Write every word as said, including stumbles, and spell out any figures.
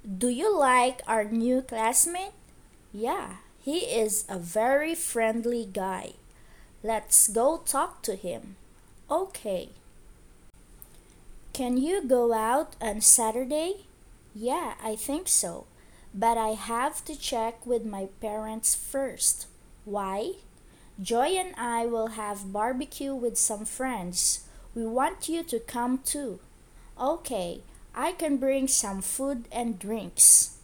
Do you like our new classmate? Yeah, he is a very friendly guy. Let's go talk to him. Okay. Can you go out on Saturday? Yeah, I think so. But I have to check with my parents first. Why? Joy and I will have barbecue with some friends. We want you to come too. Okay, I can bring some food and drinks.